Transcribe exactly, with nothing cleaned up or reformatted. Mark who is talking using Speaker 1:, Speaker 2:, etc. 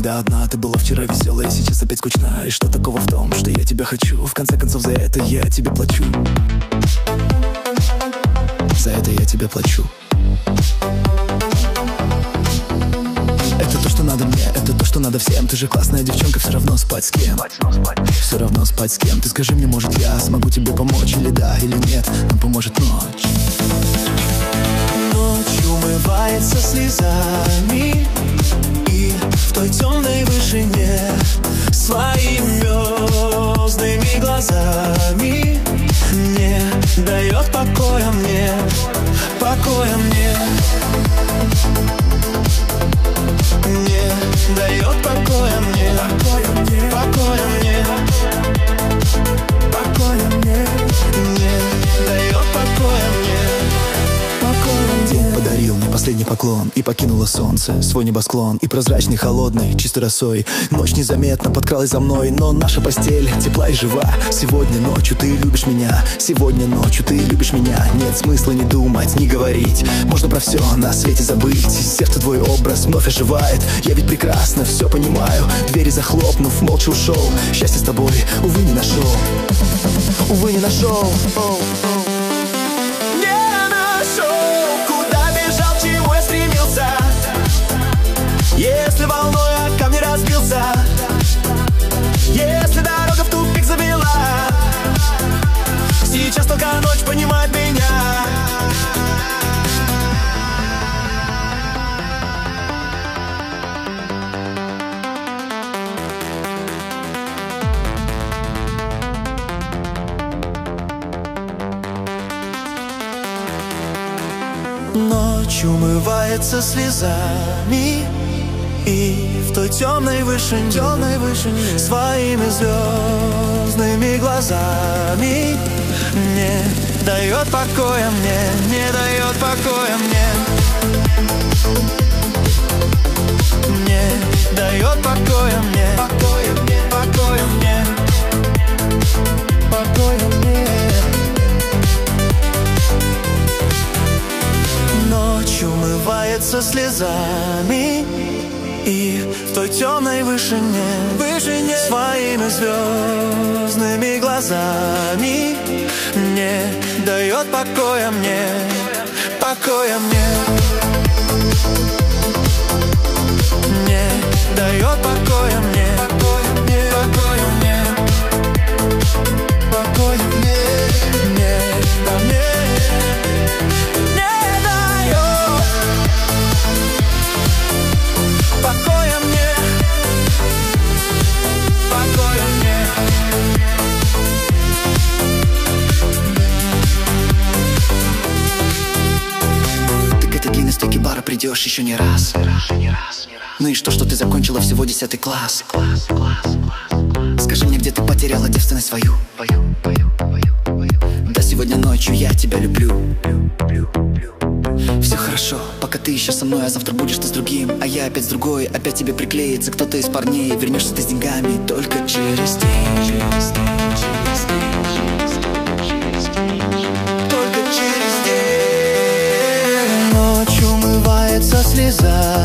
Speaker 1: когда одна. Ты была вчера веселая, сейчас опять скучна. И что такого в том, что я тебя хочу? В конце концов, за это я тебе плачу. За это я тебе плачу. Это то, что надо мне, это то, что надо всем. Ты же классная девчонка, все равно спать с кем. Все равно спать с кем. Ты скажи мне, может, я смогу тебе помочь? Или да, или нет, нам поможет ночь.
Speaker 2: Ночь умывается слезами, и в той темной вышине своими звездными глазами не дает покоя мне, покоя мне. Не дает покоя мне, покоя мне, покоя мне, покоя мне, не дает покоя мне, покоя мне.
Speaker 1: День подарил мне последний поклон, и покинуло солнце свой небосклон. И прозрачный, холодный, чистой росой ночь незаметно подкралась за мной. Но наша постель тепла и жива. Сегодня ночью ты любишь меня, сегодня ночью ты любишь меня. Нет смысла ни думать, ни говорить, можно про все на свете забыть. Сердце твой образ вновь оживает. Я ведь прекрасно все понимаю. Двери захлопнув, молча ушел. Счастье с тобой, увы, не нашел. Увы, не нашел.
Speaker 2: Если волной о камни разбился, если дорога в тупик завела, сейчас только ночь понимает меня. Ночь умывается слезами, и в той темной вышине, темной вышине своими звездными глазами не дает покоя мне, не дает покоя мне, не дает покоя мне, покоя мне, покоя мне, покоя мне. Ночь умывается слезами, и в той темной вышине, вышине своими звездными глазами не дает покоя мне, покоя мне, не дает покоя мне, покоя мне, покоя мне, покоя мне, не, да мне. Покоя мне, покоя мне.
Speaker 1: Ты к этой длинной стойке бара придешь еще не раз. Ну и что, что ты закончила всего десятый класс? Скажи мне, где ты потеряла девственность свою? Да сегодня ночью я тебя люблю. Все хорошо, пока ты еще со мной, а завтра будешь ты с другим, а я опять с другой. Опять тебе приклеится кто-то из парней. Вернешься ты с деньгами только через день.
Speaker 2: Только через день. Ночь умывается слезами,